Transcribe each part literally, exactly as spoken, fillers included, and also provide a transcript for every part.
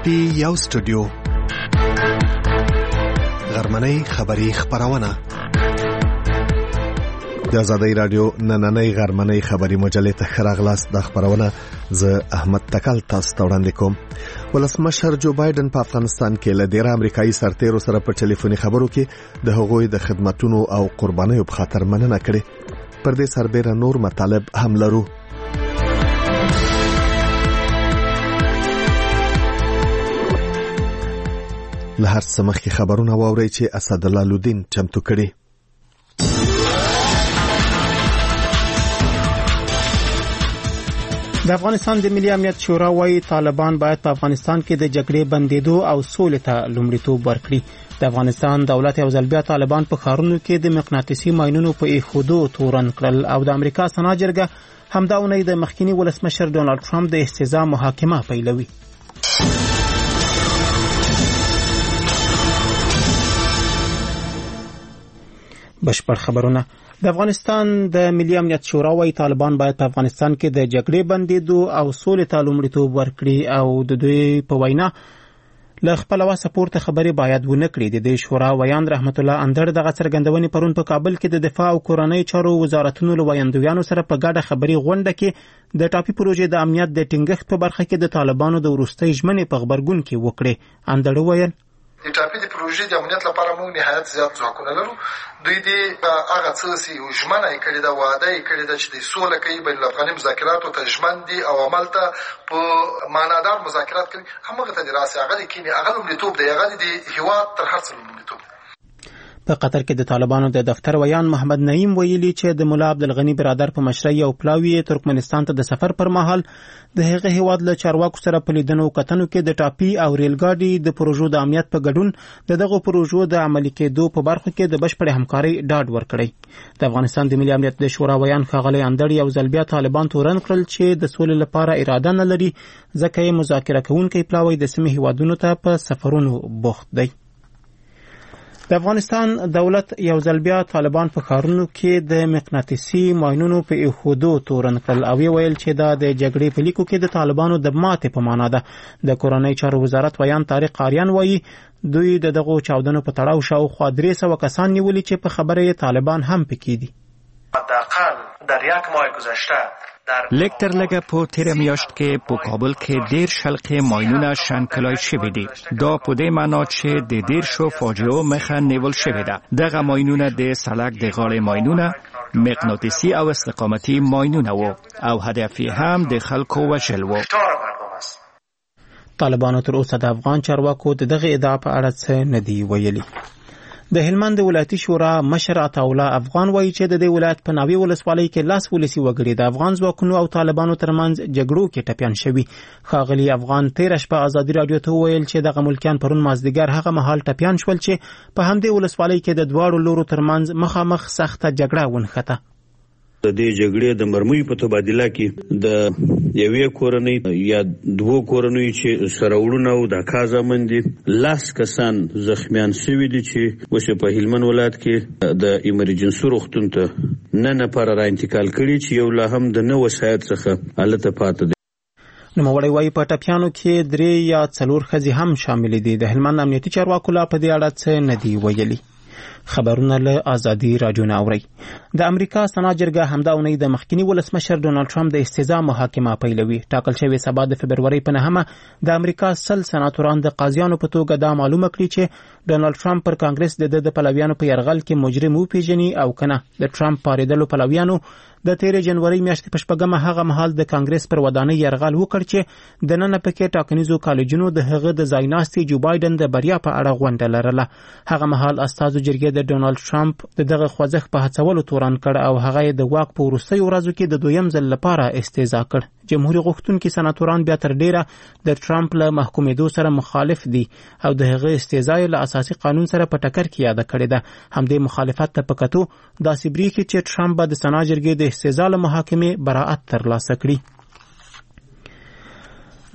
ټي یو سټوډیو غرمنۍ خبری خبرونه د آزادۍ رادیو نننۍ غرمنۍ خبری مجلې ته خراغلاس د خبرونه ز احمد تکل تاسو ته وړاندې کوم. ولسمشر جو بایدن په افغانستان کې له ډیر امریکایي سرتیرو سره په ټلیفوني خبرو کې د هغوی د خدماتونو او قربانیو په خاطر مننه کړې. پر دې سربېره نور مطالب هم لرو. له هر څه مخکې خبرونه واورئ چې اسدالله لودین چمتو کړي. د افغانستان د ملي امنیت شورا وايي طالبان باید په افغانستان کې د جګړې بندیدو او سولې ته لومړیتوب ورکړي. د افغانستان دولت یو ځل بیا طالبان په ښارونو کې د مقناطیسي ماینونو په ایښودو تورن کړل او د امریکا سنا جرګه همدا اونۍ د مخکینی ولسمشر ډونالد ټرمپ د استهزاء محاکمه پیلوي. بشپړ خبرونه. د افغانستان د ملي امنیت شورا وايي طالبان باید په افغانستان کې د جګړې بندیدو او سولې ته لومړیتوب ورکړي او د دوی په وینا له خپل واسه پورته خبرې باید ونه کړي. د دې شورا ویان رحمت الله اندړ دغه څرګندونې پرون په کابل کې د دفاع او کورنۍ چارو وزارتونو له ویاندویانو سره په ګډه خبري غونډه کې د ټاپي پروژې د امنیت د ټینګښت په برخه کې د طالبانو د وروستۍ ژمنې په خبرګون کې وکړي. اندړ ویل د ټاپي د پروژې د امنیت لپاره موږ نهایت زیات ځواکونه لرو. دوی دې هغه څه چې ژمنه یې کړې ده، وعده یې کړې ده چې د سوله کوي، بین الافغاني مذاکراتو ته ژمن دي او عمل ته په معنادار مذاکرات کوي. همغه ته د راسي هغه د کینې هغه لومړیتوب دی، هغه د هیواد تر هر څه لومړیتوب دی. په قطر کې د طالبانو د دفتر ویان محمد نعیم ویلي چې د مولا عبدالغنی برادر په مشرۍ او پلاوی ترکمنستان ته د سفر پر مهال د هغه هیواد له چارواکو سره په لیدنو کتنو کې د ټاپي او ریلګاډي د پروژو د امنیت په ګډون د دغه پروژو د عملي کېدو په برخه کې د بشپړ همکارۍ ډاډ ورکړی. د افغانستان د ملي امنیت د شورا ویان ښاغلی اندړ یو ځل بیا طالبان تورن کړل چې د سولې لپاره اراده نه لري، ځکه یې مذاکره کوونکی پلاوی د سیمې هیوادونو ته په سفرونو بوخت دی. د افغانستان دولت یو ځل بیا طالبان په ښارونو کې د مقناطیسي ماینونو په ایښودو تورن کړل او یې ویل چې دا د جګړې په لیکو کې د طالبانو د ماتې په معنا ده. د کورنۍ چارو وزارت ویان طارق قاریان وایي دوی د دغو چاودنو په تړاو شاوخوا درې سوه کسان نیولي چې په خبره یې طالبان هم پکې دي. حداقل در یک ماه گذشته لږ تر لږه په تیره میاشت کې په کابل کې ډیر شلقې ماینونه شنکلای شوي دي. دا په دې معنا چې د ډیر شو فاجعو مخه نیول شوې ده. دغه ماینونه د سړک د غاړې ماینونه، مقناطیسي او استقامتي ماینونه وو او هدف یې هم د خلکو وژل وو. طالبانو تر اوسه د افغان چارواکو د دغه ادعا په اړه څه نه دي ویلي. د هلمند ولایتي شورا مشر عطاالله افغان وایي چې د دې ولایت په ناوې ولسوالۍ کې لاس ولسي وګړي د افغان ځواکونو او طالبانو ترمنځ جګړو کې ټپیان شوي. ښاغلي افغان تېره شپه ازادي راډیو ته وویل چې دغه ملکیان پرون مازدیګر هغه مهال ټپیان شول چې په همدې ولسوالۍ کې د دواړو لورو ترمنځ مخامخ سخته جګړه ونښته. د دې جګړې د مرمیو په تبادله کې د یوې کورنۍ یا دوو کورنۍ چې سره وړونه او د کازمن دي لاس کسان زخمیان شوي دي چې اوس په هلمند ولایت کې د ایمرجنسي روغتون ته نه نفر را انتقال کړي چې یو لا هم د نه وسایت څخه هلته پاتې دي. نوموړی وایي په ټپیانو کې درې یا څلور ښځې هم شامل دي. د هلمند امنیتي چارواکو لا په دې اړه څه نه دي ویلي. خبرونه له آزادي راډیو نه اورئ. د امریکا سنا جرګه همدا اونۍ د مخکینی ولسمشر ډونالد ټرمپ د استهزاء محاکمه پیلوي. ټاکل شوې سبا د فبرورۍ په نهمه د امریکا سل سناتوران د قاضیانو په توګه دا معلومه کړي چې ډونالد ټرمپ پر کانګرس د د پلویانو په یرغل کې مجرم وپیژني او کنه. د ټرمپ پاریدلو پلویانو د تیرې جنوري میاشتې په شپږمه هغه مهال د کانګرس پر ودانۍ یرغل وکړ چې د نن پکې ټاکنیزو کالجونو د هغه د ځایناستي جو بایدن د بریا په اړه غونډه لرله. هغه مهال استازو جرګې د ډونالد ټرمپ د دغه خوځښت په هڅولو تورن کړ او هغه د واک په وروستیو ورځو کې د دویم ځل لپاره استهزاء کړ. جمهوریت غوښتونکي سناتوران بیا تر ډیره د ټرمپ له محکومېدو سره مخالف دي او د هغه استهزاء له اساسي قانون سره په ټکر کې یاد کړې ده. همدې مخالفت ته پکتو داسې بریښي چې ټرمپ به د سنا جرګې د استهزاء له محاکمې براءت ترلاسه کړي.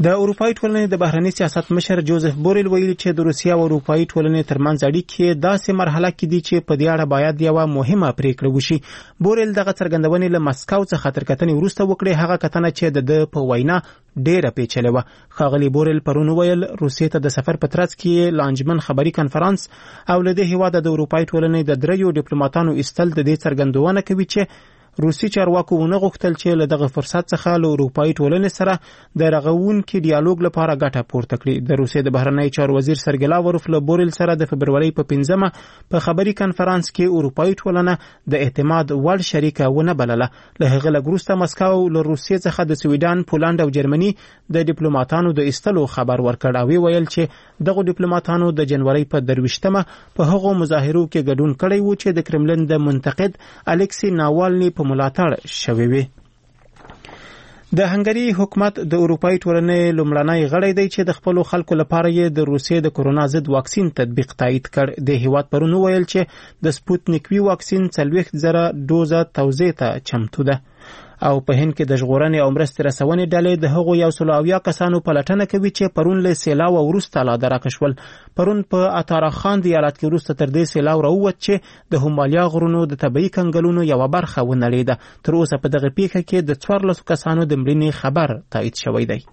د اروپאי ټولنې د بهرني سیاست مشر جوزف بوریل ویلي چې د روسیې او اروپאי ټولنې ترمنځ اړیکې داسې مرحله کې دي چې په دې اړه باید یوه مهمه پریکړه وشي. بوریل دغه څرګندونې له مسکو څخه تر کتنې وروسته وکړې، هغه کتنه چې د ده په وینا ډېره پیچلې وه. ښاغلي بوریل پرون وویل روسیې ته د سفر په ترڅ کې لانجمن خبري کنفرانس او له دې هېواده د اروپאי ټولنې د دریو ډیپلوماټانو ایستل د دې څرګندونه کوي چې روسي چارواکو ونه غوښتل چې له دغه فرصت څخه له اروپאי ټولنې سره د رغونکي ډیالوګ لپاره ګټه پورته کړي. د روسیې د بهرنی چارو وزیر سرګی لاوروف له بوریل سره د فبرورۍ په پنځمه په خبري کنفرانس کې اروپאי ټولنه د اعتماد وړ شریکه ونه بلله. له هغه لږ وروسته مسکو له روسیې څخه د سویډن، پولنډ او جرمني د ډیپلوماټانو د ایستلو خبر ورکړ او ویل چې دغه ډیپلوماټانو د جنوري په درویشتمه په هغو مظاهرو کې ګډون کړی و چې د کرملن د منتقد الکسی ناوالني په ملاتړ شوی وي. د هنګري حکومت د اروپאי ټولنې لومړنی غړی دی چې د خپلو خلکو لپاره یې د روسیې د کورونا ضد واکسین تطبیق تایید کړ. د هیواد پرون ویل چې د سپوتنیک وي واکسین څلوېښت زره ډوزه توزیع ته چمتو ده. او په هند کې د ژغورنې او مرستې رسونې ډلې د هغو یو سل اویا کسانو پلټنه کوي چې پرون له سیلاو وروسته لا درکه شول. پرون په اتاراخان د ایالت کې وروسته تر دې سیلاو راووت چې د همالیا غرونو د طبیعي کنګلونو یوه برخه ونړېده. تر اوسه په دغه پیښه کې د څوارلسو کسانو د مړینې خبر تایید شوی دی.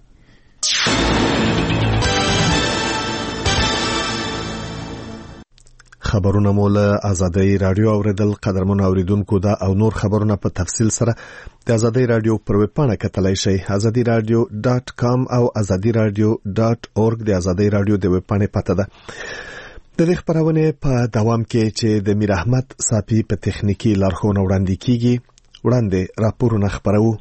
خبرونه مو له آزادۍ رادیو اوریدل. قدرمن اوریدونکو دا او نور خبرونه په تفصیل سره د آزادۍ رادیو پر ویب پاڼه کتلای شئ آزادي رادیو ډاټ کام او آزادي رادیو ډاټ اورګ. د آزادۍ رادیو د ویب پاڼې پته ده. د دې خبرونه په دوام کې چې د میر احمد صافي په تخنیکی لارښوونه وړاندې کیږي وړاندې راپورونه خبرو.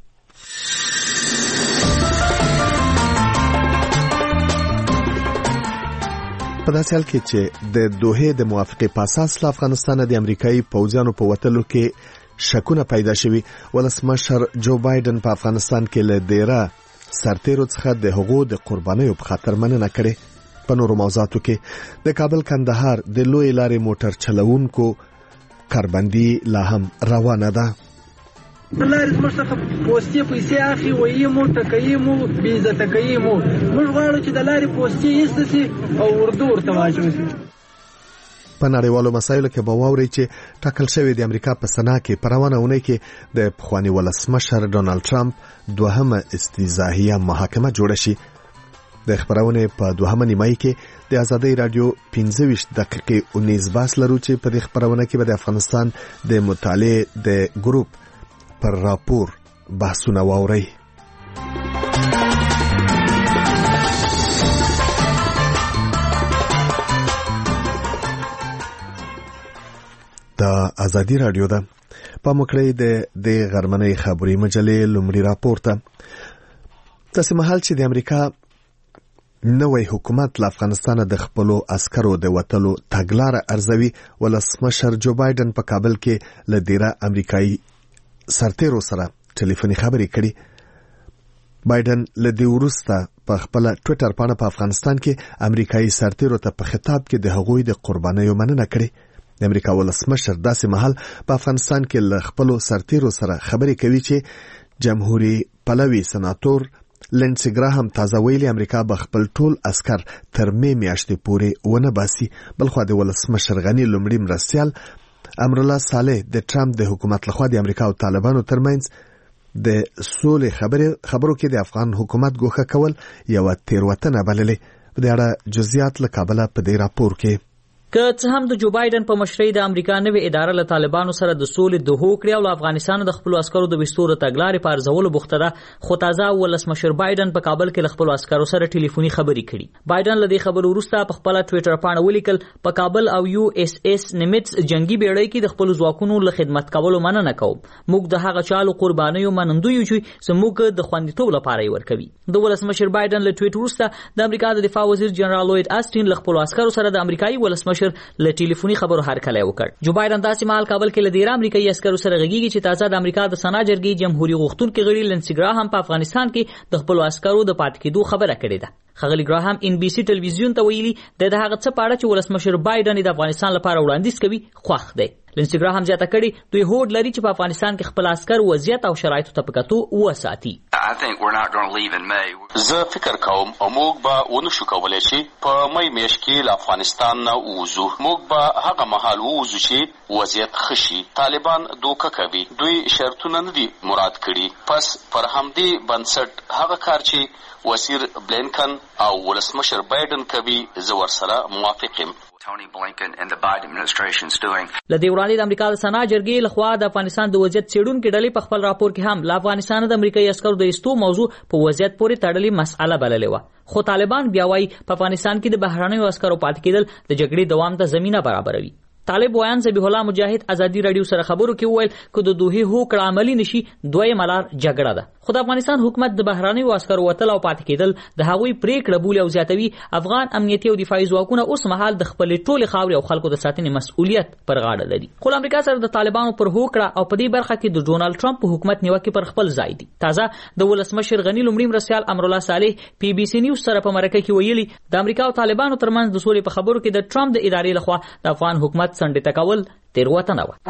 په داسې حال کې چې د دوحې د موافقې په اساس له افغانستان د امریکایي پوځیانو په وتلو کې شکونه پیدا شوي، ولسمشر جو بایدن په افغانستان کې له ډیره سرتیرو څخه د هغو د قربانیو په خاطر مننه کړې. په نورو موضوعاتو کې د کابل کندهار د لوی لارې موټر چلوونکو کاربندي لا هم روانه ده. لارې زموږ څخه پوستې پیسې اخلي، ویي مو ټکوي مو بې عزته کوي مو. موږ غواړو چې د لارې پوستې ایسته سي او اردو ورته واچول سي. په نړیوالو مسایلو کې به واورئ چې ټاکل شوی د امریکا په سنا کې په روانه اونۍ کې د پخواني ولسمشر ډونالد ټرمپ دوهمه استیضاحیه محاکمه جوړه شي. د خبرونې په دوهمه نیمایي کې د آزادۍ رادیو پنځه ویشت دقیقې اونیز باس لرو چې په دې خبرونه کې به د افغانستان د مطالعې د ګروپ پر راپور بحثونه واورئ. د آزادي رادیو ده په مکړې د د غرمنۍ خبري مجلې لومړي راپور ته. تاسو مهال چې د امریکا نوې حکومت له افغانستان د خپلو عسکرو د وتلو تګلاره ارزوي، ولسمشر جو بایدن په کابل کې له ډیره امریکایي سرتیرو سره ټلیفوني خبرې کړي. بایدن له دې وروسته په خپل ټوئیټر باندې په افغانستان کې امریکایي سرتیرو ته په خطاب کې د هغوی د قربانیو مننه کړې. د امریکا ولسمشر داسې مهال په افغانستان کې له خپلو سرتیرو سره خبرې کوي چې جمهوری پلوي سناتور لینسي ګراهام تازه ویلي امریکا به خپل ټول عسكر تر مې میاشتې پورې ونه باسي. بلخو د ولسمشر غني لومړي مرستیال امرالله صالح د ټرمپ د حکومت لخوا د امریکا او طالبانو ترمنځ د سولې خبرې خبرو کې د افغان حکومت ګوښه کول یو تیروتنه بللې. په دې اړه جزئیات له کابل په دې راپور کې. که څه هم د جو بایدن په مشرۍ د امریکا نوې اداره له طالبانو سره د سولې دوه کړی او افغانستان د خپل عسکرو د وستورو تګلارې په ارزولو بوخته ده، خو تازه ولسمشر بایدن په کابل کې له خپل عسکرو سره ټلیفوني خبرې کړي. بایدن له دې خبرو وروسته په خپل ټوئیټر باندې ولیکل په کابل او یو اس اس نیمټس جنگي بیړۍ کې د خپل ځواکونو له خدمت کولو مننه کوم. موږ د هغه چالو قربانیو منندوی یو چې موږ د خوندیتوب لپاره یې ورکوي. د ولسمشر بایدن له ټوئیټ وروسته د امریکا د دفاع وزیر جنرال لوید آستین له خپل عسکرو سره د امریکایي ولسمشر له ټلیفوني خبرو هرکلی وکړ. جو بایدن داسې مهال کابل کې له ډیر امریکایي عسکرو سره غږیږي چې تازه د امریکا د سنا جرګې جمهوریت غوښتونکي غړي لینسي ګراهام په افغانستان کې د خپل عسکرو د پاتې کېدو خبره کړې ده. ښاغلي ګراهام ان بي سي ټلویزیون ته ویلي د هغه څه په اړه چې ولسمشر بایډن د افغانستان لپاره وړاندیز کوي خوښ دی. لینسي ګراهام زیاته کړي دوی هوډ لري چې په افغانستان کې خپل عسکر وضعیت او شرایطو ته په کتو وساتي. زه فکر کوم موږ به ونشو کولی چې په مې میاشت کې له افغانستان نه ووځو. موږ به هغه مهال ووځو چې وضعیت ښه شي. طالبان دوکه کوي، دوی شرطونه نه دي مراد کړي. پس پر همدې بنسټ هغه کار چې وزیر بلینکن او ولسمشر بایډن کوي زه ورسره موافق یم. لدې وړاندې د امریکا د سنا جرګې لخوا د افغانستان د وضعیت څېړونکو ډلې په خپل راپور کې هم له افغانستان د امریکایي عسکرو د ایستو موضوع په وضعیت پورې تړلې مسأله بللې وه، خو طالبان بیا وایي په افغانستان کې د بهرنیو عسکرو پاتې کېدل د جګړې دوام ته زمینه برابروي. طالب ویان ذبیح الله مجاهد ازادي رادیو سره خبرو کې وویل که د دوحې هوکړه عملي نشي دویمه لار جګړه ده. خو د افغانستان حکومت د بهرنیو عسکرو وتل او پاتې کېدل د هغوی پریکړه بولي او زیاتوي افغان امنیتي او دفاعي ځواکونه اوس مهال د خپلې ټولې خاورې او خلکو د ساتنې مسؤلیت پر غاړه لري. خو امریکا سره د طالبانو پر هوکړه او په دې برخه کې د ډونالډ ټرمپ په حکومت نیوکې پر خپل ځای دي. تازه د ولسمشر غني لومړي مرستیال امرالله صالح پی بي سي نیوز سره په مرکه کې ویلي د امریکا او طالبانو ترمنځ د سولې په خبرو کې د ټرمپ د ادارې لخوا د افغان حکومت څنډې ته کول تیروتنه وه.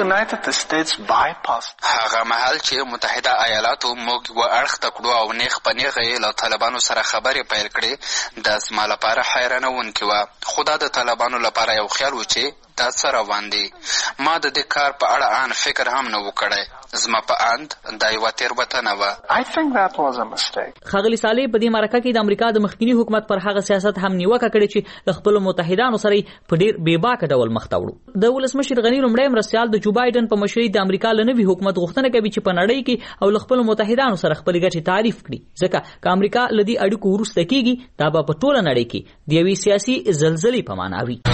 هغه مهال چې متحده ایالاتو موږ و اړخ ته کړو او نیغ په نیغه یې له طالبانو سره خبرې پیل کړې دا زما لپاره حیرانوونکې وه. خو دا د طالبانو لپاره یو خیال و چې دا څه روان دي. ما د دې کار په اړه ان فکر هم نه و کړی. زما په اند دا یوه تیروتنه وه. ښاغلي صالح په دې مرکه کې د امریکا د مخکینی حکومت پر هغه سیاست هم نیوکه کړې چې له خپلو متحدانو سره په ډېر بېباکه ډول مخ ته وړو. د ولسمشر غني لومړی مرستیال د جو بایډن په مشرۍ د امریکا له نوي حکومت غوښتنه کوي چې په نړۍ کې او له خپلو متحدانو سره خپلې ګټې تعریف کړي، ځکه که امریکا له دې اړیکو وروسته کېږي دا به په ټوله نړۍ کې د یوې سیاسي زلزلې په معنا وي.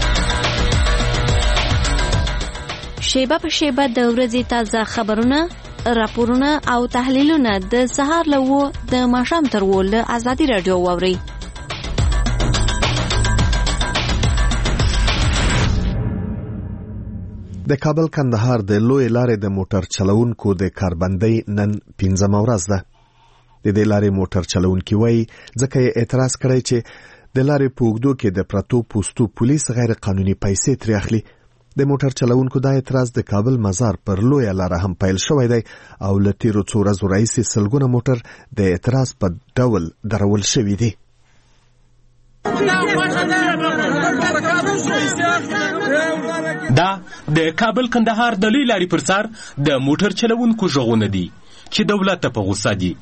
شیبه په شیبه د ورځې تازه خبرونه، راپورونه او تحلیلونه د سهار له اوو د ماښام تر اوو له ازادي راډیو واورئ. د کابل کندهار د لوی لارې د موټر چلوونکو د کاربندۍ نن پنځمه ورځ ده. د دې لارې موټر چلوونکي وایي ځکه یې اعتراض کړی چې د لارې په اوږدو کې د پرتو پوستو پولیس غیر قانوني پیسې ترې اخلي. د موټر چلوونکو دا اعتراض د کابل مزار پر لویه لاره هم پیل شوی دی او له تیرو څو ورځو راهیسې سلګونه موټر د اعتراض په ډول درول شوي دي. دا د کابل کندهار د لوی لارې پر سر د موټر چلوونکو غږونه دي چې دولت ته په غوسه دي.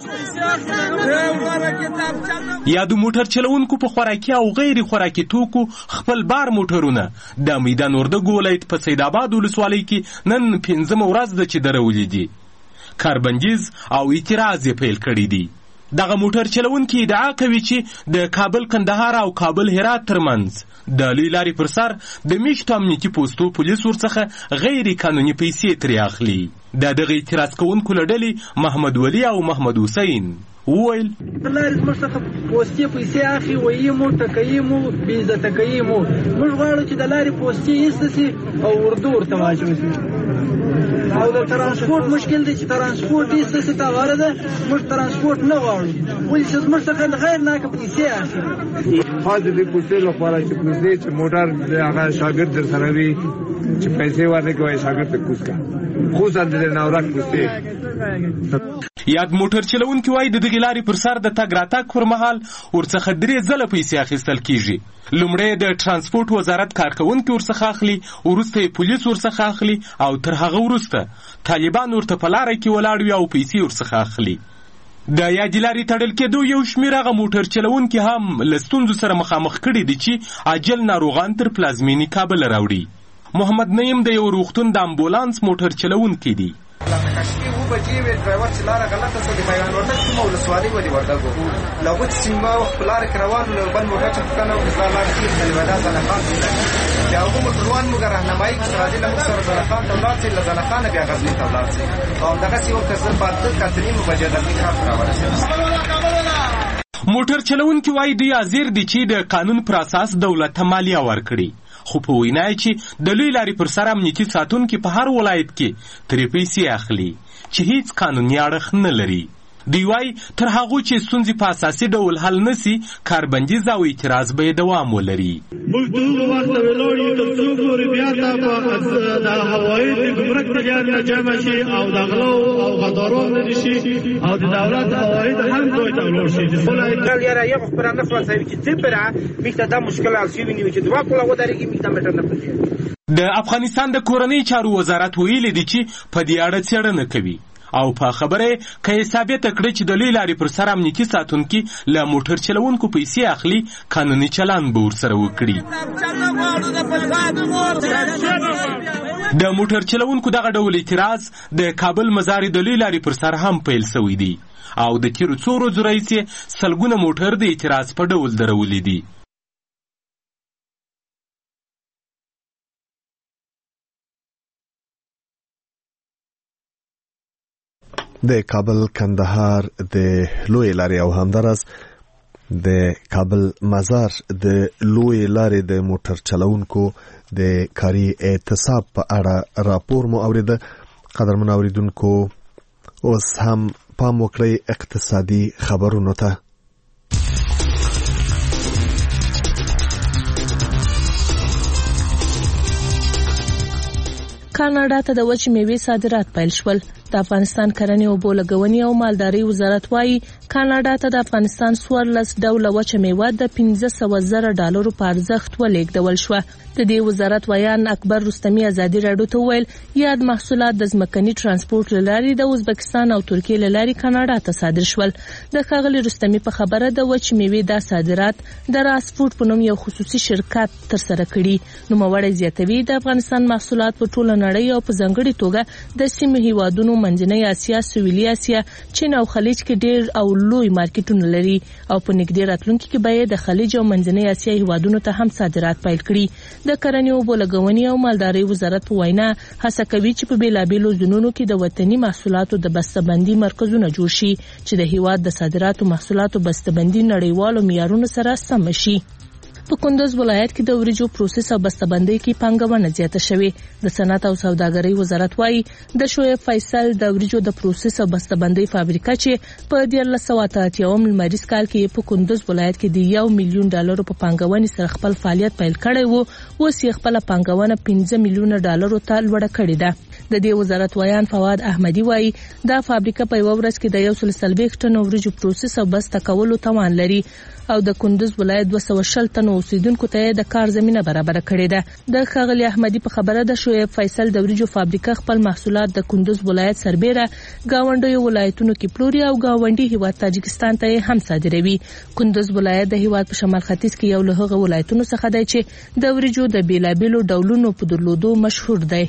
یا د موټر چلوونکو په خوراکي او غیر خوراکي توکو خپل بار موټرونه د میدان وردګو ولایت په سید آباد ولسوالۍ کې نن پنځمه ورځ ده چې درولي دي. کاربندیز او اعتراض یې پیل کړی دي. دغه موټر چلوونکي ادعا کوي چې د کابل کندهار او کابل هرات ترمنځ د لوی لارې پر سر د میشتو امنیتي پوستو پولیس ورڅخه غیر قانوني پیسې ترې اخلي. د دغه اعتراض کوونکو له ډلې محمد ولی او محمد حسین وویل لارې زموږ څخه پوستې پیسې اخلي، ویي مو ټکوي مو بې عزته کوي مو. موږ غواړو چې د لارې پوستې ایسته سي او اردو ورته واچول سي. او د ترانسپورټ مشکل دی چې ترانسپورټ ایسته سي تاواره ده. موږ ترانسپورټ نه غواړو ولې چې زموږ څخه غیر ناکه پیسې اخلي. خاص د پوستې لپاره چې پوستې چې موټر هغه شاګرد در سره وي چې پیسې ورنه کوي شاګرد ته کوس کا خصوصا د ناوراک پوستې. یاد موټر چلوونکي وایي د دغې لارې پر سر د تګ راتګ پر مهال ورڅخه درې ځله پیسې اخیستل کیږي. لومړی د ترانسپورټ وزارت کارکوونکي ورڅخه اخلي، وروسته یې پولیس ورڅخه اخلي او تر هغه وروسته طالبان ورته په لاره کې ولاړ وي او پیسې ورڅخه اخلي. د یادې لارې تړل کېدو یو شمېر هغه موټر چلوونکي هم له ستونزو سره مخامخ کړي دي چې عاجل ناروغان تر پلازمینې کابل راوړي. محمد نعیم د یو روغتون د امبولانس موټر چلوونکی دی. کشتي و بجې وې ډرایور چې لاره غلطه شوه د میدان وردګ کومه ولسوالۍ ولې وردګ له غوڅ سیمه وخت په لاره کې روان له بل موټر چې پوښتنه وکړه زما لاره چېرته دی ودا زنخان چې هغه موټروان موږ راهنمایي کړو چې راځي له موږ سره زنخان ته ولاړ شئ له زنخانه بیا غزني ته ولاړ شئ او همدغسې وکړه زه په اته کاته نیمه بجې غزني ښار ته راورسېدم. موټر چلوونکي وایي دوی حاضر دي چې د قانون پر اساس دولت ته مالیه ورکړي، خو په وینا یې چې د لوی لارې پر سر امنیتي ساتونکي په هر ولایت کې ترې پیسې اخلي چې هیڅ قانوني اړخ نه لري. دوی وایي تر هغو چې ستونزې په اساسي ډول حل نسي کاربندیز او اعتراض به دوام ولري. موږ د هغو وخته ولاړ یو تر څو پورې بیا ته د هوایي د ګمرک تجارت نه جمع شي او د غلو او غدارو نه شي او د دولت هوایي هم دوی ته ولاړ شي. خلک یاره یو خبره نه خلاصوي چې څه پره میخته دا مشکل حل شي ویني چې دوا کوله ودرېږي میخته مټر نه پېږي. د افغانستان د کورنۍ چارو وزارت ویلي دی چې په دې اړه څېړنه کوي او په خبره که یې ثابته کړه چې د لوی لارې پر سر امنیتي ساتونکي له موټر چلوونکو پیسې اخلي قانوني چلند به ورسره وکړي. د موټر چلوونکو دغه ډول اعتراض د کابل مزار د لوی لارې پر سر هم پیل سوی دی او د تیرو څو ورځو راهیسې سلګونه موټر د اعتراض په ډول درولي دي. د کابل کندهار د لوی لارې او همدارس د کابل مزار د لوی لارې د موټر چلوونکو د کاري اعتصاب په اړه راپور مو اوریده. قدرمن اوریدونکو اوس هم پام وکړئ اقتصادي خبرونو ته. کاناډا ته د وچې میوې صادرات پیل شول. د افغانستان کرنې او بولګونی او مالداري وزارت وايي کاناډا ته د افغانستان څوارلس ډوله وچه میوه د پنځه سوه زره ډالرو په ارزښت ولېږدول شوه. د دې وزارت ویان اکبر رستمي ازادي راډیو ته ویل یاد محصولات د ځمکني ترانسپورت لاري د ازبکستان او ترکیې لاري کاناډا ته صادر شول. د ښاغلي رستمي په خبره د وچې میوې د صادرات د راسفورد په نوم یو خصوصي شرکت تر سره کړي. نو موړی زیاتوي د افغانستان محصولات په ټوله نړۍ او په ځانګړي توګه د سیمې هیوادونو منځنۍ اسیا، سویلي اسیا، چین او خلیج کې ډېر او لوی مارکیټونه لري او په نږدې راتلونکي کې به د خلیج او منځنۍ اسیا هیوادونو ته هم صادرات پیل کړي. د کرنې او بولګونی او مالداري وزارت په وینا هڅه کوي چې په بیلابیلو ځونونو کې د وطني محصولاتو د بسته‌بندي مرکزونه جوړ شي چې د هیواد د صادراتو محصولاتو بسته‌بندي نړیوالو معیارونو سره سم شي. په کندوز ولایت کې د وریجو پروسس او بسته‌بندۍ کې پانګونه زیاته شوې. د صنعت او سوداګرۍ وزارت وايي د شعیب فیصل د وریجو د پروسس او بسته‌بندۍ فابریکه چې په دیارلس سوه اته اتیاوم لمریز کال کې په کندوز ولایت کې د یو میلیون ډالرو په پانګونې سره خپل فعالیت پیل کړی وو، اوس یې خپل پانګونه پنځه میلیونه ډالرو ته لوړه کړې ده. د دې وزارت ویان فواد احمدي وايي دا فابریکه په یو ورځ کې د یو سل څلوېښت ټن وریجو پروسس او بسته کولو توان لري او د کندوز ولایت دوه سوه شل تن اوسیدونکو ته د کار زمينه برابر کړې ده. د ښاغلي احمدي په خبره د شعیب فیصل د وریجو فابریکه خپل محصولات د کندوز ولایت سربېره گاونډیو ولایتونو کې پلوري او گاونډي هیواد تاجکستان ته هم صادروي. کندوز ولایت د هیواد په شمال ختیځ کې یو له هغو ولایتونو څخه دی چې د وریجو د بیلابیلو ډولونو په درلودو مشهور دی.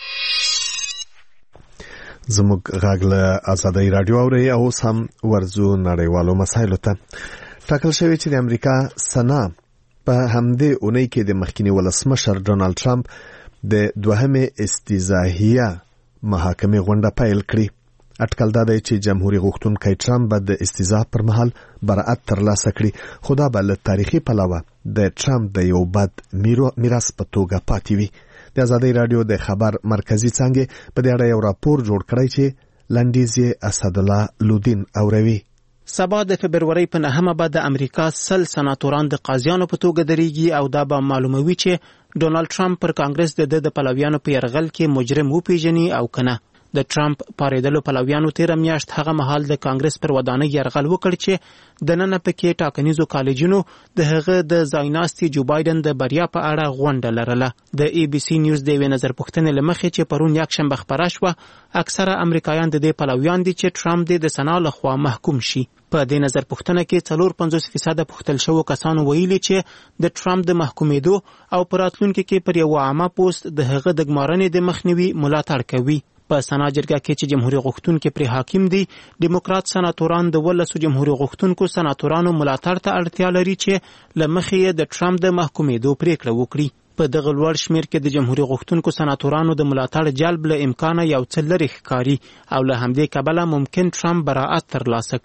زموږ غږ له آزادۍ راډیو اوري او هم ورزو نړیوالو مسایلو ته. ټاکل شوی چې د امریکا سنا په همدې اونۍ کې د مخکینی ولسمشر ډونالد ټرمپ د دوهمې استیزاهیه محاکمې غونډه پیل کړي. اټکل دا دی چې جمهوریت غوښتونکی ټرمپ به د استیزا پر مهال براءت ترلاسه کړي، خو دا به له تاریخي پلوه د ټرمپ د یو بد میراث په توګه پاتې وي. د آزادۍ راډیو د خبر مرکزی څانګې په دې اړه یو راپور جوړ کړی چې لنډیز یې اسدالله لودین اوروي. سبا د فبرورۍ په نهمه به د امریکا سل سناتوران د قاضیانو په توګه درېږي او دا به معلوموي چې ډونالد ټرمپ پر کانګرس د د پلویانو په یرغل کې مجرم وپیژني او کنه. د ټرمپ پاریدلو پلویانو تیر میاشت هغه مهال د کانګرس پر ودانۍ یرغل وکړ چې د نن پکې ټاکنیزو کالجونو د هغه د ځایناستي جو بایدن د بریا په اړه غونډه لرله. د ای بي سي نیوز د یوې نظر پوښتنې له مخې چې پرون یکشنبه خپره شوه، اکثره امریکایان د دې پلویان دي چې ټرمپ د سنا لخوا محکوم شي. په دې نظر پوښتنه کې څلور پنځوس فیصده پوښتل شوو کسانو ویلي چې د ټرمپ د محکومېدو او په راتلونکي کې پر یو عامه پوسټ د هغه د ګمارنې د مخنیوي ملاتړ کوي. په سنا جرګه کې چې جمهوریت غوښتونکي پر حاکم دي، ډیموکرات سناتوران د ولسو جمهوریت غوښتونکو سناتورانو ملاتړ ته اړتیا لري چې لمخې د ټرمپ د محکومېدو پریکړه وکړي. په دغه لوړ شمیر کې د جمهوریت غوښتونکو سناتورانو د ملاتړ جلب له امکانه یو څه لرې ښکاري او له همدې کبله ممکن ټرمپ براءت ترلاسه کړي.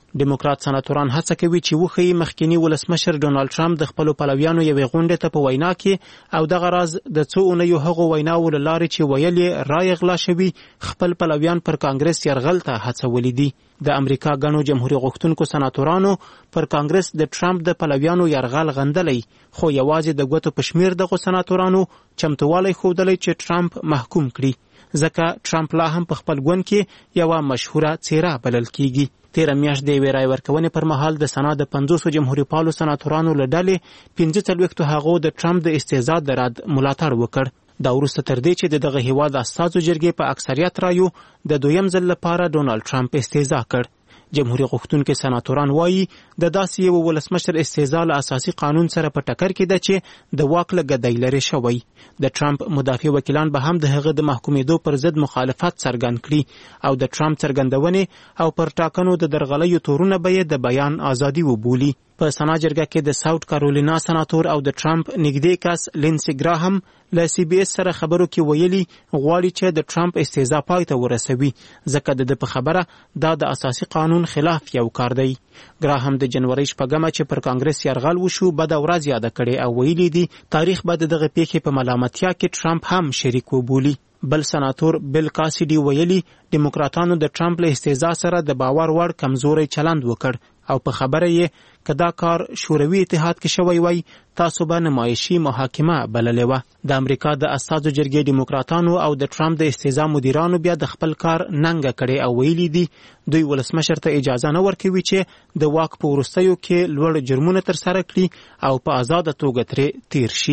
ډیموکرات سناتوران هڅه کوي چې وښیي مخکینی ولسمشر ډونالد ټرمپ د خپلو پلویانو یوې غونډې ته په وینا کې او دغه راز د څو اونیو هغو ویناوو له لارې چې ویل یې رایې غلا شوي خپل پلویان پر کانګرس یرغل ته هڅولي دي. د امریکا ګڼو جمهوریت غوښتونکو سناتورانو پر کانګرس د ټرمپ د پلویانو یرغل غندلی، خو یوازې د ګوتو په شمیر دغو سناتورانو چمتووالی ښودلی چې ټرمپ محکوم کړي، ځکه ټرمپ لا هم په خپل ګوند کې یوه مشهوره څیره بلل کیږي. تیره میاشت د یوې رای ورکونې پر مهال د سنا د پنځوسو جمهوریت پالو سناتورانو له ډلې پنځه څلوېښتو هغو د ټرمپ د استهزا د رد ملاتړ وکړ. دا وروسته تر دې چې د دغه هیواد استازو جرګې په اکثریت رایو د دویم ځل لپاره ډونالد ټرمپ استهزا کړ. جمهوریت غوښتونکي سناتوران وایي د داسې یو ولسمشر استهزا له اساسي قانون سره په ټکر کې ده چې د واک له ګدۍ لرې شوی. د ټرمپ مدافع وکیلان به هم د هغه د محکومېدو پر ضد مخالفت څرګند کړي او د ټرمپ څرګندونې او پر ټاکنو د درغلیو تورونه به یې د بیان ازادي وبولي. په سنا جرګه کې د ساوث کارولینا سناتور او د ټرمپ نږدې کس لینسي ګراهم له سی بي اس سره خبرو کې ویلي غواړي چې د ټرمپ استهزا پای ته ورسوي، ځکه د ده په خبره دا د اساسي قانون خلاف یو کار دی. ګراهم د جنوري شپږمه چې پر کانګرس یرغل وشو بده ورځ یاده کړې او ویلي دي تاریخ به د دغه پیښې په ملامتیا کې ټرمپ هم شریک وبولي. بل سناتور بیل کاسیډي ویلي ډیموکراتانو د ټرمپ له استهزا سره د باور وړ کمزوری چلند وکړ او په خبره یې که دا کار شوروي اتحاد کې شوی وای تاسو به نمایشي محاکمه بللې وه. د امریکا د استازو جرګې ډیموکراتانو او د ټرمپ د استهزا مدیرانو بیا د خپل کار ننګه کړې او ویلي دي دوی ولسمشر ته اجازه نه ورکوي چې د واک په وروستیو کې لوړ جرمونه ترسره کړي او په آزاده توګه ترې تیر شي.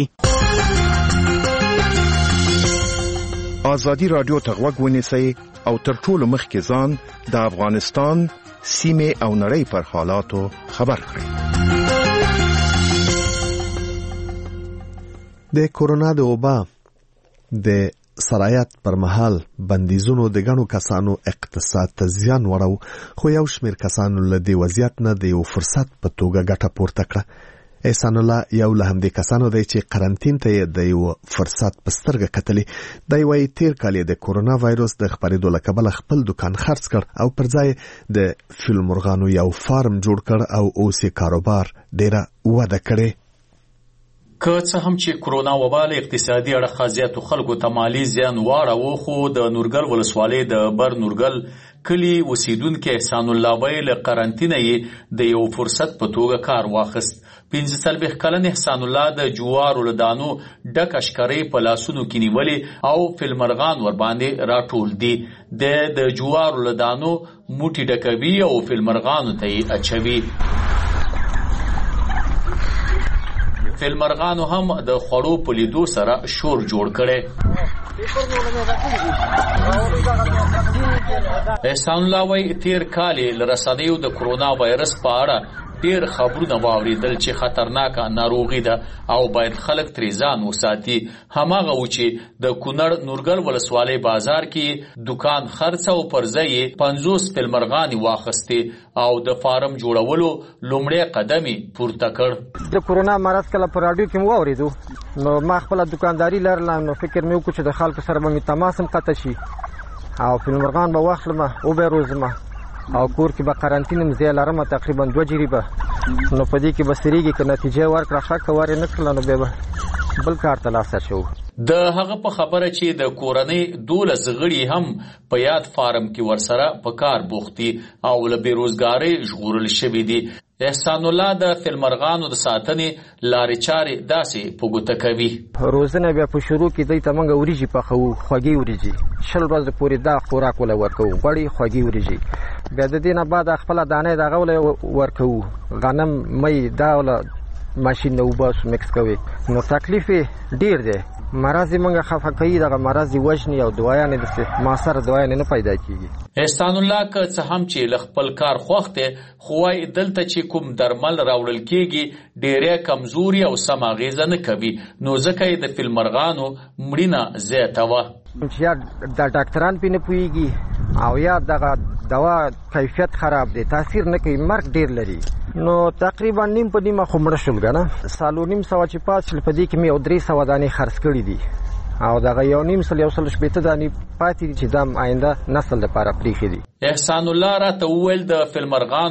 ازادي راډیو ته غوږ ونیسئ او تر ټولو مخکې ځان د افغانستان سیمه او نړۍ پر حالاتو خبر کړئ. د کورونا د وبا د سرایت پر مهال بندیزونو د غنو کسانو اقتصاد ته زیان وړو، خو یو شمیر کسانو له دې وضعیت نه د یو فرصت په توګه ګټه پورته کړه. احسان الله یو له همدې کسانو دی چې قرنطین ته د یو فرصت په سترګه کتلې. دی وایي تیر کال د کورونا وایرس د خپرېدو له کبله خپل دکان خرڅ کړ او پر ځای د فیل مرغانو یو فارم جوړ کړ او اوس یې کاروبار ډیره وده کړې. که څه هم چې کورونا وبا له اقتصادي اړخه زیاتو خلکو ته مالي زیان واړاوه، خو د نورګل ولسوالۍ د بر نورګل کلي اوسیدونکي احسان الله وایي له قرنطینه یې د یو فرصت په توګه کار واخیست. پنځه څلوېښت کلن احسان الله د جوارو له دانو ډک اشکرې په لاسونو کې نیولې او فیلمرغان ورباندې راټول دي. د د جوارو له دانو موټي ډکوي او فیلمرغانو ته یې اچوي. فیلمرغانو هم د خوړو په لیدو سره شور جوړ کړي. احسان الله وایي تیر کال له رسنیو د کورونا وایرس په اړه ډیر خبرونه واوریدل چې خطرناکه ناروغي ده او باید خلک ترې ځان وساتي. هماغه و چې د کونړ نورګل ولسوالۍ بازار کې دکان خرڅ او پر ځای یې پنځوس فیلمرغانې واخیستې او د فارم جوړولو لومړی قدم یې پورته کړ. د کورونا مرض کله په راډیو کې مو واورېدو نو ما خپله دکانداري لرله، نو فکر مې وکړو چې د خلکو سره به مې تماس هم قطع شي او فیلمرغان به واخلم او به روزم او کور کې به قرنطین هم ځای لرم تقریبا دوه جریبه، نو په دې کې به سریږي که نتیجه ورکړه ښه که ور یې نه کړله نو بیا به بل کار ته لاس اچوو. د هغه په خبره چې د کورنۍ دولس غړي هم په یاد فارم کې ورسره په کار بوختي او له بېروزګارۍ ژغورل شوي دي. احسان الله د فیلمرغانو د ساتنې لارې چارې داسې په ګوته کوي. روزنه بیا په شروع کې دی ته موږ وریجې پخوو، خوږې وریجې، شل ورځې پورې دا خوراک وله ورکوو، غوړې خوږې وریجې. بیا د دې نه بعد خپله دانې د هغه وله ورکوو، غنم می دا وله ماشین نه وباسو مکس کوي. نو تکلیف یې ډېر دی، مرض یې موږ خفه کوي، دغه مرض یې وژني او دوايانې داسې ماسره دوايانې نه پیدا کېږي. احسان الله که څه هم چې له خپل کار خوښ دی، خو وایي دلته چې کوم درمل راوړل کېږي ډېری کمزوري او سم اغېزه نه کوي، نو ځکه یې د فیلمرغانو مړینه زیاته وه. چې یا د ډاکټران پې نه پوهېږي او یا دغه دوا کیفیت خراب دی، تاثیر نه کوي، مرګ ډېر لري. نو تقریبا نیم په نیمه خو مړه شول ګنه. سالو نیم سوه چې پاس شل په دې کې مې یو درې سوه دانې خرڅ کړي دي او دغه یو نیم سل یو سل شپېته دانې پاتې دي چې دا آینده نسل لپاره پرېښې دي. احسان الله راته وویل د فیلمرغانو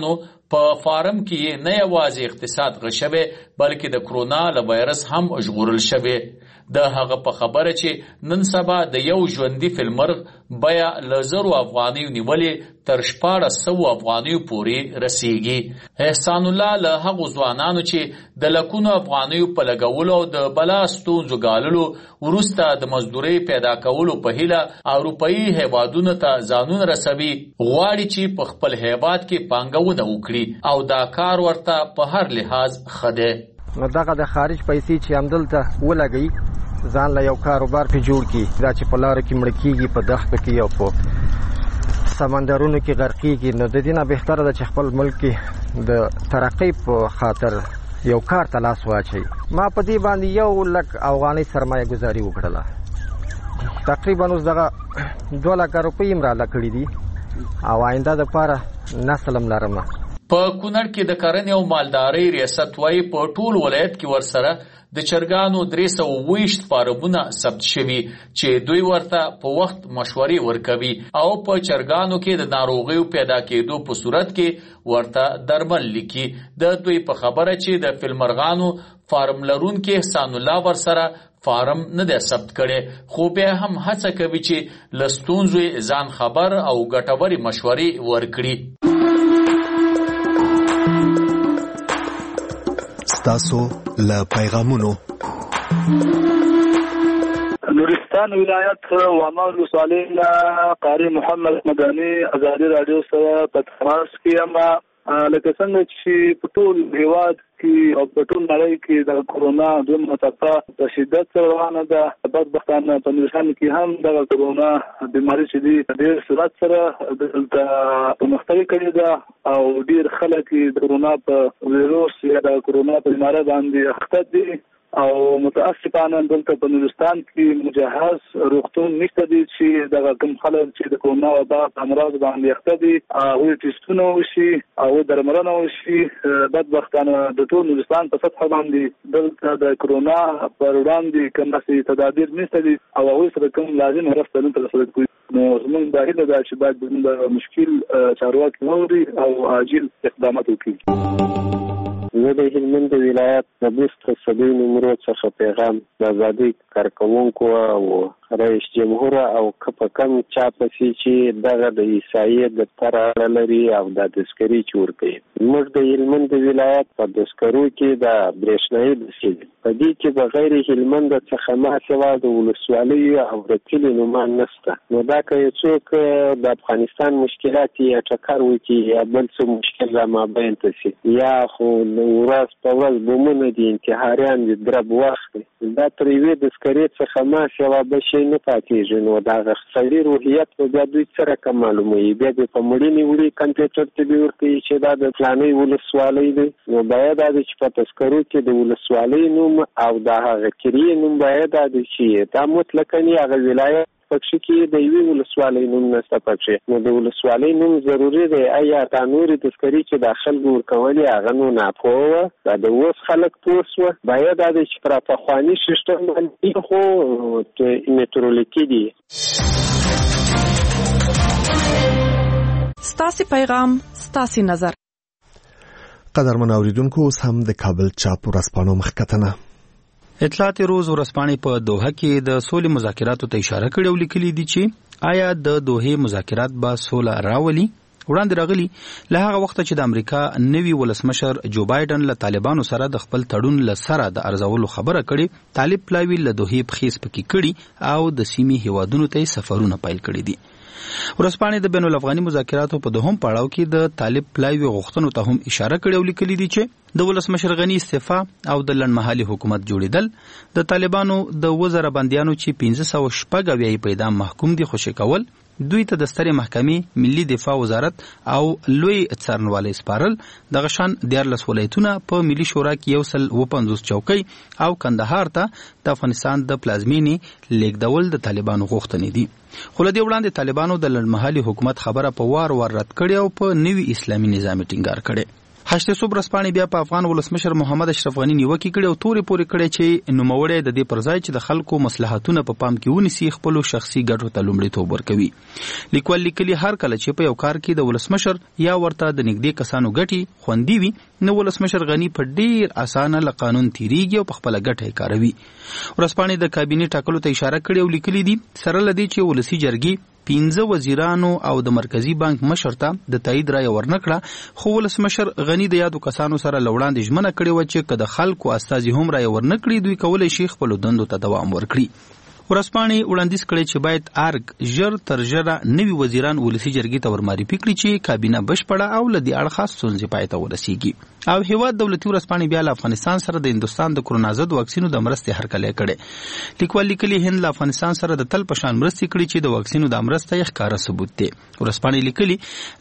په فارم کې نه یوازې اقتصاد غشوي بلکې د کرونا له وایرس هم ژغورل شوی. د هغه په خبره چې نن سبا د یو ژوندي فلمرغ بیا له زرو افغانیو نیولې تر شپاړس سوو افغانیو پورې رسیږي. احسان الله له هغو ځوانانو چې د لکونو افغانیو په لګولو او د بلا ستونزو ګاللو وروسته د مزدورۍ پیدا کولو په هیله اروپایي هیوادونو ته ځانونه رسوي غواړي چې په خپل هیواد کې پانګونه وکړي او دا کار ورته په هر لحاظ ښه دی. نو دغه د خارج پیسې چې همدلته ولګي ځان له یو کاروبار په جوړ کی دا چې په لار کې مړ کیږي په دښته کې او په سمندرونو کې غرق کیږي نو د دې نه بهتره ده چې خپل ملک کې د ترقۍ په خاطر یو کار ته لاس واچي. ما په دې باندې یو لک افغاني سرمایه گذاري وکړله. تقریبا اوس دغه دوه لک روپۍ هم راله کړي دي او آینده دپاره نسل هم لرم. په کونړ کې د کرنې او مالدارۍ ریاست وایي په ټول ولایت کې ورسره د چرګانو درې سوه اوویشت فارمونه ثبت شوي چې دوی ورته په وخت مشورې ورکوي او په چرګانو کې د ناروغیو پیدا کېدو په صورت کې ورته درمل لیکي. د دوی په خبره چې د فلمرغانو فارم لرونکي احسان الله ورسره فارم نه دی ثبت کړی خو بیا هم هڅه کوي چې له ستونزو ځان خبر او ګټورې مشورې ورکړي. ستاسو له پیغامونو نورستان ولایت واما ولسوالۍ قاری محمد مدني ازادي رادیو سره په تماس کې یم. لکه څنګه چې په ټول هیواد کې او په ټول نړۍ کې د کرونا دویمه څپه په شدت سره روانه ده. بدبختانه په نورستان کې هم دغه کرونا بیماري چې دی ډېر سرعت سره دلته پرمختګ کړې ده او ډېر خلک د کرونا په ویروس یا د کرونا په بیمارۍ باندې اخته دي او متاسفانه دلته په نورستان کې مجهز روغتون نشته دي چې دغه کوم خلک چې د کرونا وبا په امراض باندې اخته دي هغوی ټسټونه وشي او درملنه وشي. بدبختانه د ټول نورستان په سطحه باندې دلته د کرونا پر وړاندې کوم داسې تدابیر نشته دي او هغوی سره کوم لازم مرسته نه ترسره کوي. نو زموږ دا هیله ده چې باید د مشکل چارواکي واوري او عاجل اقدامات وکړي. زه د هلمند ولایت د بست صدۍ نمرو څخه پیغام د ازادۍ کارکوونکو او رئیس جمهور او که کم چا پسې چې دغه د عیسایي د تر اړه لري او د تذکرې چې ورکوي. موږ د هلمند ولایت په تذکرو کې د برېښنایي دسیل په دې کې بغیر هلمند څخه ما سوا د ولسوالیو او د کلي نومان نشته. نو دا که یو څوک د افغانستان مشکلات یا ټکر وکړي یا بل څه مشکل را مابین ته شي یا خو ورځ په ورځ بمونه دي انتحاریان دي درب وخت دا تر یوې تذکرې څخه ما سوا به شی نه پاتېږي. نو د هغه سړي روحیت به بیا دوی څه رقم معلوموي بیا به په مړینې وړي کمپیوټر ته به ورکوي چې دا د فلانۍ ولسوالۍ دی. نو باید دا دی چې په تذکرو کې د ولسوالۍ نوم او د هغه کریې نوم باید دا دی چې دا مطلقاً هغه ولایت پکې کې د یوې ولسوالۍ نوم نشته پکې. نو د ولسوالۍ نوم ضروري دی. ایا دا نورې تذکرې چې د خلکو ورکولې هغه نو ناپوه وه دا د اوس خلک پوه سوه. باید دا دی چې پر پخواني سیسټم باندې خو میټرولیکي دي. ستاسې پیغام ستاسې نظر. قدرمن اوریدونکو اوس هم د کابل چاپ ورځپاڼو مخکتنه اطلاعات روز ورځپاڼې په دوحه کې د سولې مذاکراتو ته اشاره کړې او لیکلي دي چې آیا د دوحې مذاکرات به سوله راولي. وړاندې راغلي له هغه وخته چې د امریکا نوي ولسمشر جو بایدن له طالبانو سره د خپل تړون له سره د ارزولو خبره کړې طالب پلاوي له دوحې پخې سپکې کړي او د سیمې هیوادونو ته سفرونه پیل کړي دي. ورځپاڼې د بین الافغاني مذاکراتو په دوهم پړاو کې د طالب پلاوي غوښتنو ته هم اشاره کړې او لیکلي دي چې د ولسمشر غنی استعفا او د لنډمهالي حکومت جوړیدل د طالبانو د وزره بندیانو چې پنځه سوه شپږ اویا په اعدام محکوم دي خوشي کول دوی ته د سترې محکمې ملي دفاع وزارت او لوی څارنوالۍ سپارل دغه شان دیارلس ولایتونه په ملي شورا کې یو سل اووه پنځوس چوکۍ او کندهار ته د افغانستان د پلازمینې لیږدول د طالبانو غوښتنې دي. خو له دې وړاندې طالبانو د لنډمهالي حکومت خبره په وار وار رد کړې او په نوي اسلامي نظام ټینګار کړی. هشت صبح رسپانې بیا په افغان ولسمشر محمد اشرف غنی نیوکه کړې او تورې پورې کړې چې نوموړی د دې پر ځای چې د خلکو مصلحتونه په پام کې ونیسي خپل شخصي ګټو ته لومړیتوب ورکوي. لیکوال لیکلي هر کله چې په یو کار کې د ولسمشر یا ورته د نږدې کسانو ګټي خوندي وي نو ولسمشر غنی په ډیر اسانه له قانون تیریږي او په خپل ګټه کاروي. ورسپانې د کابینې ټاکلو ته اشاره کړې او لیکلي دي سره لدی چې ولسی جرګي پنځه وزیرانو او د مرکزی بانک مشر ته د تایید رای ورنکړه خو ولسمشر غنی د یادو کسانو سره لوړاندې ژمنه کړې و چې که د خلکو استازي هم رای ورنکړي دوی کولای شي خپل دندو ته دوام ورکړي. ورسپانې وړاندیز کړی چې باید ارګ ژر تر ژره نوي وزیران ولسی جرګې ته ورمعرفي کړي چې کابینه بشپړه او له دې اړخه ستونزې پای ته ورسیږي. او هیواد دولتي ورسپانې بیا له افغانستان سره د هندستان د کرونا ضد واکسینو د مرستې هرکلی کړی. لیکوال لیکلي هند له افغانستان سره د تل په شان مرستې کړي چې د واکسینو د مرستې ښکاره ثبوت دی. ورسپانې لیکلي